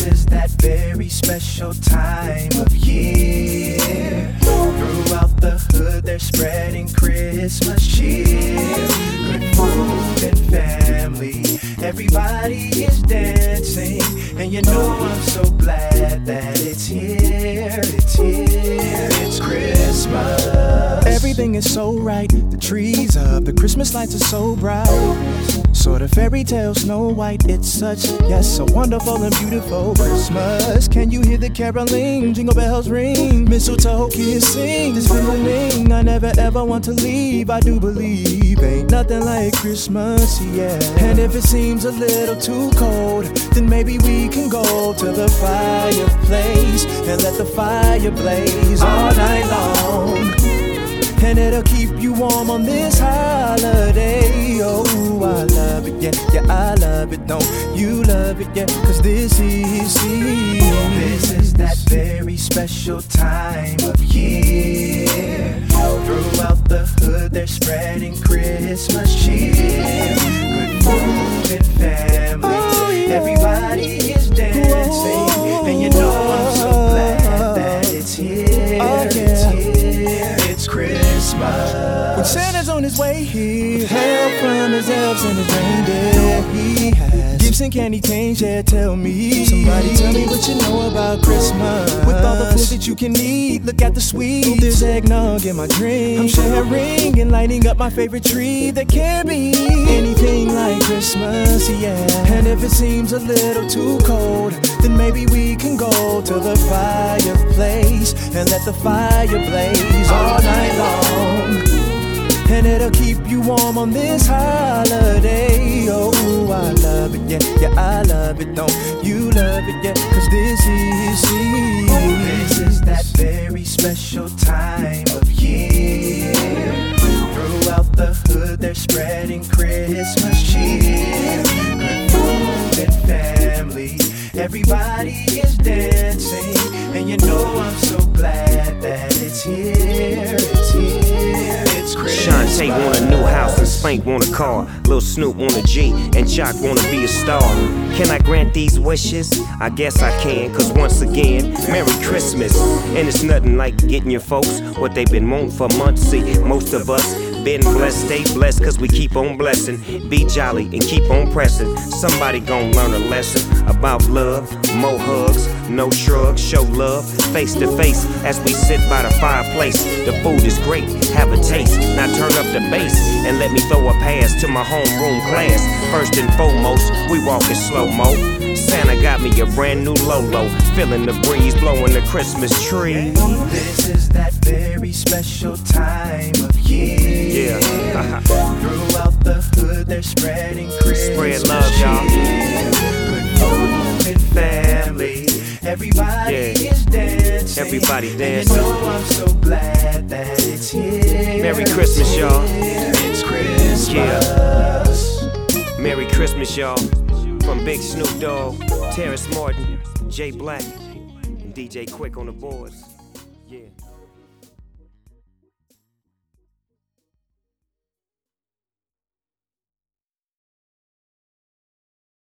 This is that very special time of year. Throughout the hood, they're spreading Christmas cheer. Good food and family, everybody is dancing. And you know I'm so glad that it's here, it's here, it's Christmas. Everything is so right, the trees up, the Christmas lights are so bright. Sort of fairy tale, Snow White, it's such, yes, so wonderful and beautiful Christmas. Can you hear the caroling, jingle bells ring, mistletoe kissing, this feeling I never ever want to leave. I do believe ain't nothing like Christmas, yeah. And if it seems a little too cold, then maybe we can go to the fireplace and let the fire blaze all night long. And it'll keep you warm on this holiday. Oh, I love it, yeah, yeah, I love it. Don't you love it, yeah, 'cause this is that very special time of year. Throughout the hood, they're spreading Christmas cheer. Good food and family, oh, yeah. Everybody is dancing. Oh, and you know I'm so glad that it's here, oh, yeah. It's here, it's Christmas. When Santa's on his way here, help from his elves and his reindeer, he has gifts and candy canes, yeah, tell me. Somebody tell me what you know about Christmas. With all the food that you can eat, look at the sweets. There's eggnog in my drink, I'm sharing and lighting up my favorite tree. There can't be anything like Christmas, yeah. And if it seems a little too cold, then maybe we can go to the fireplace and let the fire blaze all night long. And it'll keep you warm on this holiday. Oh, I love it, yeah, yeah, I love it. Don't you love it, yeah, 'cause this is that very special time of year. Throughout the hood, they're spreading Christmas cheer. Good food and family, everybody is dancing. And you know I'm so glad that it's here, it's here, it's Christmas. Shantae want a new house and Spank want a car. Lil Snoop want a G and Jock wanna be a star. Can I grant these wishes? I guess I can, 'cause once again, Merry Christmas. And it's nothing like getting your folks what they've been wanting for months. See, most of us been blessed, stay blessed, 'cause we keep on blessing. Be jolly and keep on pressing. Somebody gon' learn a lesson about love. More hugs, no shrugs, show love face to face as we sit by the fireplace. The food is great, have a taste. Now turn up the bass and let me throw a pass to my homeroom class. First and foremost, we walkin' slow-mo. Santa got me a brand new Lolo, feeling the breeze, blowing the Christmas tree. This is that very special time of year. Yeah. Throughout the hood, they're spreading Christmas. Spread love, y'all. Good food and family, everybody is dancing. Everybody dancing. And you know I'm so glad that it's here. Merry Christmas, y'all. It's Christmas. Yeah. Merry Christmas, y'all. From Big Snoop Dogg, Terrence Martin, Jay Black, and DJ Quick on the boards.